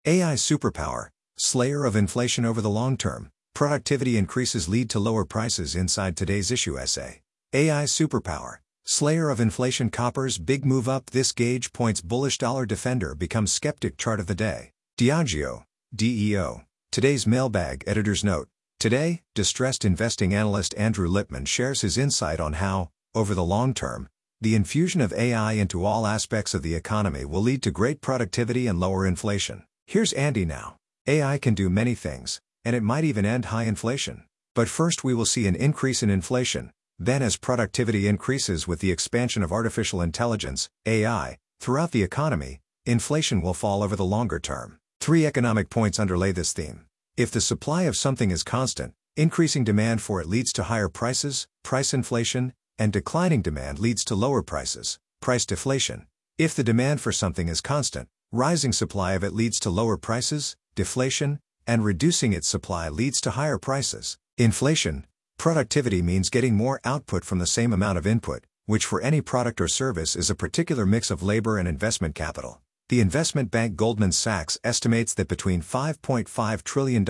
AI superpower, slayer of inflation over the long term. Productivity increases lead to lower prices inside today's issue essay. AI superpower, slayer of inflation. Copper's big move up. This gauge points bullish. Dollar defender becomes skeptic. Chart of the day. Diageo, DEO. Today's mailbag editor's note. Today, distressed investing analyst Andrew Lippman shares his insight on how, over the long term, the infusion of AI into all aspects of the economy will lead to great productivity and lower inflation. Here's Andy now. AI can do many things, and it might even end high inflation. But first we will see an increase in inflation. Then as productivity increases with the expansion of artificial intelligence, AI, throughout the economy, inflation will fall over the longer term. 3 economic points underlay this theme. If the supply of something is constant, increasing demand for it leads to higher prices, price inflation, and declining demand leads to lower prices, price deflation. If the demand for something is constant, rising supply of it leads to lower prices, deflation, and reducing its supply leads to higher prices, inflation. Productivity means getting more output from the same amount of input, which for any product or service is a particular mix of labor and investment capital. The investment bank Goldman Sachs estimates that between $5.5 trillion and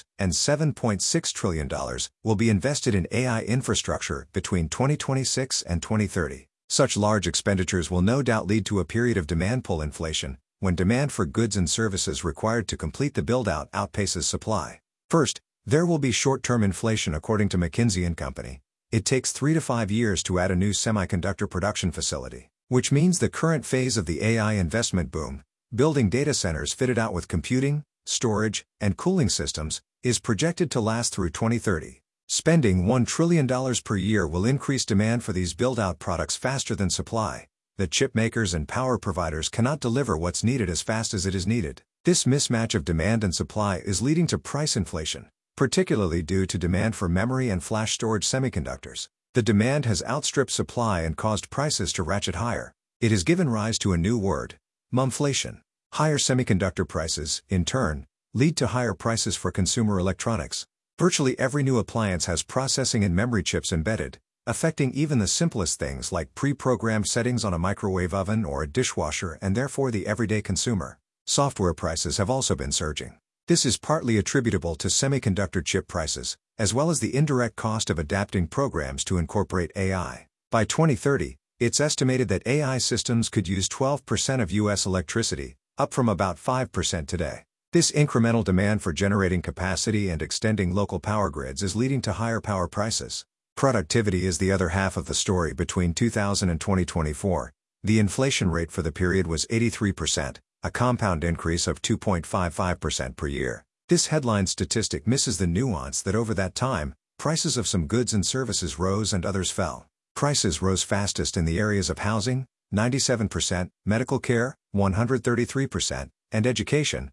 $7.6 trillion will be invested in AI infrastructure between 2026 and 2030. Such large expenditures will no doubt lead to a period of demand pull inflation, when demand for goods and services required to complete the build-out outpaces supply. First, there will be short-term inflation according to McKinsey & Company. It takes 3 to 5 years to add a new semiconductor production facility, which means the current phase of the AI investment boom, building data centers fitted out with computing, storage, and cooling systems, is projected to last through 2030. Spending $1 trillion per year will increase demand for these build-out products faster than supply. The chip makers and power providers cannot deliver what's needed as fast as it is needed. This mismatch of demand and supply is leading to price inflation, particularly due to demand for memory and flash storage semiconductors. The demand has outstripped supply and caused prices to ratchet higher. It has given rise to a new word, mumflation. Higher semiconductor prices, in turn, lead to higher prices for consumer electronics. Virtually every new appliance has processing and memory chips embedded, affecting even the simplest things like pre-programmed settings on a microwave oven or a dishwasher and therefore the everyday consumer. Software prices have also been surging. This is partly attributable to semiconductor chip prices, as well as the indirect cost of adapting programs to incorporate AI. By 2030, it's estimated that AI systems could use 12% of U.S. electricity, up from about 5% today. This incremental demand for generating capacity and extending local power grids is leading to higher power prices. Productivity is the other half of the story. Between 2000 and 2024, the inflation rate for the period was 83%, a compound increase of 2.55% per year. This headline statistic misses the nuance that over that time, prices of some goods and services rose and others fell. Prices rose fastest in the areas of housing, 97%, medical care, 133%, and education,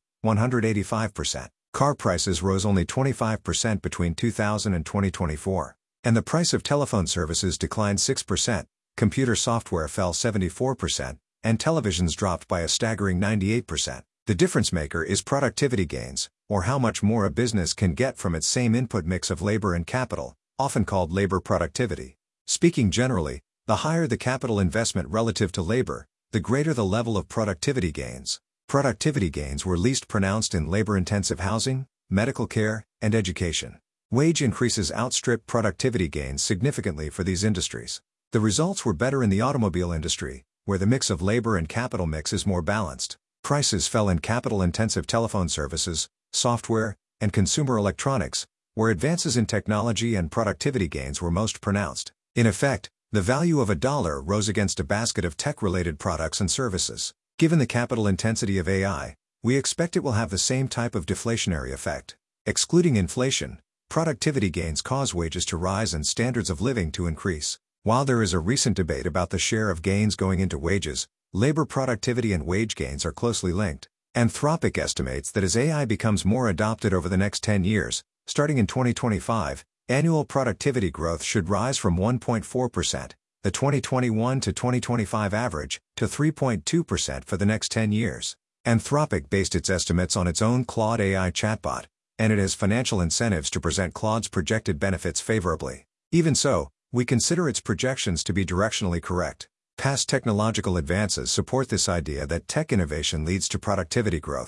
185%. Car prices rose only 25% between 2000 and 2024. And the price of telephone services declined 6%, computer software fell 74%, and televisions dropped by a staggering 98%. The difference maker is productivity gains, or how much more a business can get from its same input mix of labor and capital, often called labor productivity. Speaking generally, the higher the capital investment relative to labor, the greater the level of productivity gains. Productivity gains were least pronounced in labor-intensive housing, medical care, and education. Wage increases outstripped productivity gains significantly for these industries. The results were better in the automobile industry, where the mix of labor and capital mix is more balanced. Prices fell in capital-intensive telephone services, software, and consumer electronics, where advances in technology and productivity gains were most pronounced. In effect, the value of a dollar rose against a basket of tech-related products and services. Given the capital intensity of AI, we expect it will have the same type of deflationary effect. Excluding inflation, productivity gains cause wages to rise and standards of living to increase. While there is a recent debate about the share of gains going into wages, labor productivity and wage gains are closely linked. Anthropic estimates that as AI becomes more adopted over the next 10 years, starting in 2025, annual productivity growth should rise from 1.4%, the 2021 to 2025 average, to 3.2% for the next 10 years. Anthropic based its estimates on its own Claude AI chatbot, and it has financial incentives to present Claude's projected benefits favorably. Even so, we consider its projections to be directionally correct. Past technological advances support this idea that tech innovation leads to productivity growth.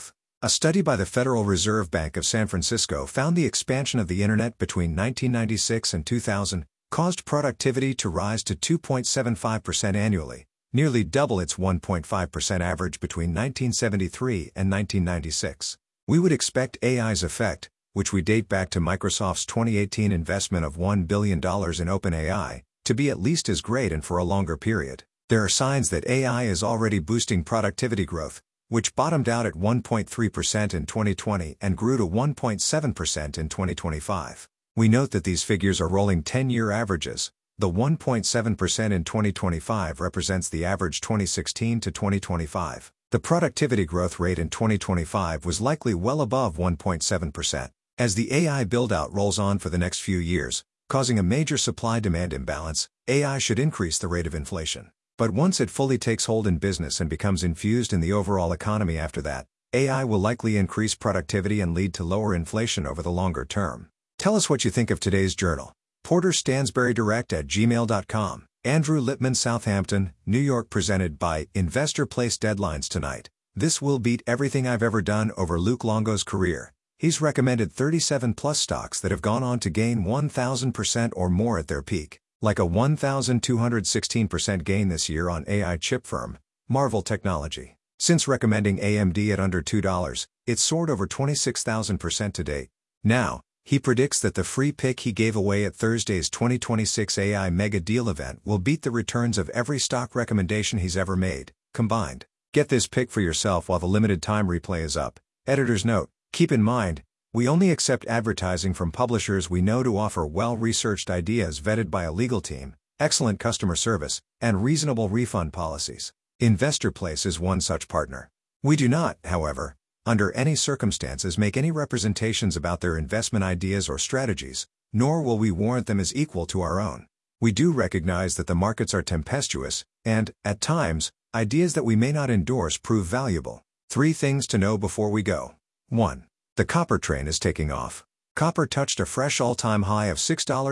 A study by the Federal Reserve Bank of San Francisco found the expansion of the Internet between 1996 and 2000 caused productivity to rise to 2.75% annually, nearly double its 1.5% average between 1973 and 1996. We would expect AI's effect, which we date back to Microsoft's 2018 investment of $1 billion in OpenAI, to be at least as great and for a longer period. There are signs that AI is already boosting productivity growth, which bottomed out at 1.3% in 2020 and grew to 1.7% in 2025. We note that these figures are rolling 10-year averages. The 1.7% in 2025 represents the average 2016 to 2025. The productivity growth rate in 2025 was likely well above 1.7%. As the AI build-out rolls on for the next few years, causing a major supply-demand imbalance, AI should increase the rate of inflation. But once it fully takes hold in business and becomes infused in the overall economy after that, AI will likely increase productivity and lead to lower inflation over the longer term. Tell us what you think of today's journal. Porter Stansberry direct@gmail.com. Andrew Lippman, Southampton, New York. Presented by Investor Place. Deadlines tonight. This will beat everything I've ever done over Luke Longo's career. He's recommended 37+ stocks that have gone on to gain 1,000% or more at their peak, like a 1,216% gain this year on AI chip firm, Marvell Technology. Since recommending AMD at under $2, it's soared over 26,000% to date. Now, he predicts that the free pick he gave away at Thursday's 2026 AI Mega Deal event will beat the returns of every stock recommendation he's ever made, combined. Get this pick for yourself while the limited time replay is up. Editor's note: keep in mind, we only accept advertising from publishers we know to offer well-researched ideas vetted by a legal team, excellent customer service, and reasonable refund policies. Investor Place is one such partner. We do not, however, under any circumstances make any representations about their investment ideas or strategies, nor will we warrant them as equal to our own. We do recognize that the markets are tempestuous, and, at times, ideas that we may not endorse prove valuable. 3 things to know before we go. 1. The copper train is taking off. Copper touched a fresh all-time high of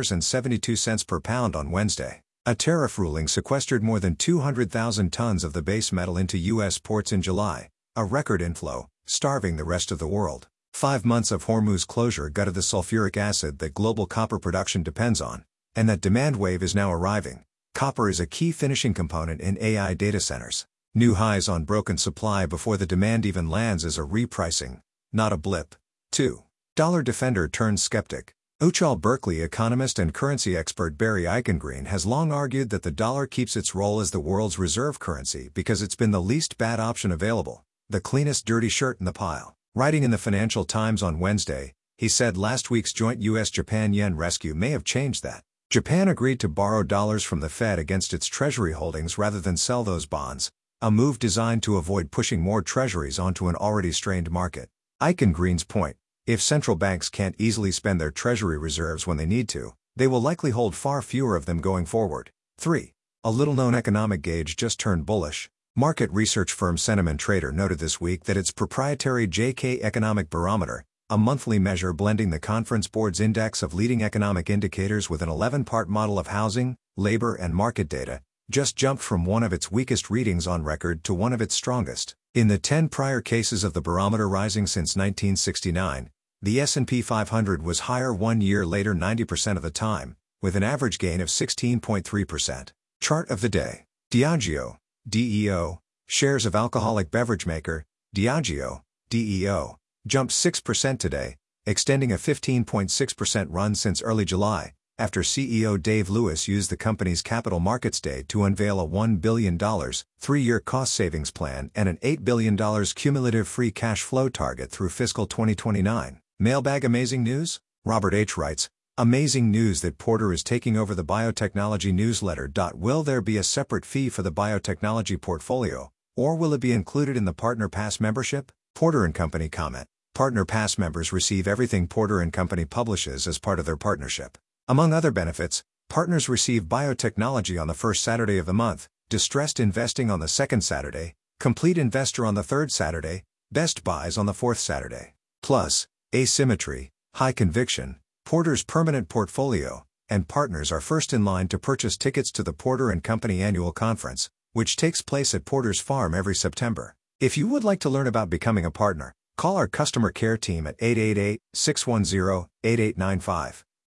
$6.72 per pound on Wednesday. A tariff ruling sequestered more than 200,000 tons of the base metal into U.S. ports in July, a record inflow, starving the rest of the world. 5 months of Hormuz closure gutted the sulfuric acid that global copper production depends on, and that demand wave is now arriving. Copper is a key finishing component in AI data centers. New highs on broken supply before the demand even lands is a repricing, not a blip. 2. Dollar defender turns skeptic. Uchal Berkeley economist and currency expert Barry Eichengreen has long argued that the dollar keeps its role as the world's reserve currency because it's been the least bad option available, the cleanest dirty shirt in the pile. Writing in the Financial Times on Wednesday, he said last week's joint US-Japan yen rescue may have changed that. Japan agreed to borrow dollars from the Fed against its treasury holdings rather than sell those bonds, a move designed to avoid pushing more treasuries onto an already strained market. Eichengreen's point: if central banks can't easily spend their treasury reserves when they need to, they will likely hold far fewer of them going forward. 3. A little-known economic gauge just turned bullish. Market research firm Sentiment Trader noted this week that its proprietary JK Economic Barometer, a monthly measure blending the Conference Board's index of leading economic indicators with an 11-part model of housing, labor and market data, just jumped from one of its weakest readings on record to one of its strongest. In the 10 prior cases of the barometer rising since 1969, the S&P 500 was higher 1 year later 90% of the time, with an average gain of 16.3%. Chart of the day. Diageo, DEO, shares of alcoholic beverage maker, Diageo, DEO, jumped 6% today, extending a 15.6% run since early July, after CEO Dave Lewis used the company's Capital Markets Day to unveil a $1 billion, 3-year cost savings plan and an $8 billion cumulative free cash flow target through fiscal 2029. Mailbag amazing news? Robert H. writes, amazing news that Porter is taking over the biotechnology newsletter. Will there be a separate fee for the biotechnology portfolio, or will it be included in the Partner Pass membership? Porter & Company comment. Partner Pass members receive everything Porter & Company publishes as part of their partnership. Among other benefits, partners receive biotechnology on the first Saturday of the month, distressed investing on the second Saturday, complete investor on the third Saturday, best buys on the fourth Saturday. Plus, asymmetry, high conviction, Porter's permanent portfolio, and partners are first in line to purchase tickets to the Porter & Company annual conference, which takes place at Porter's Farm every September. If you would like to learn about becoming a partner, Call our customer care team at 888-610-8895.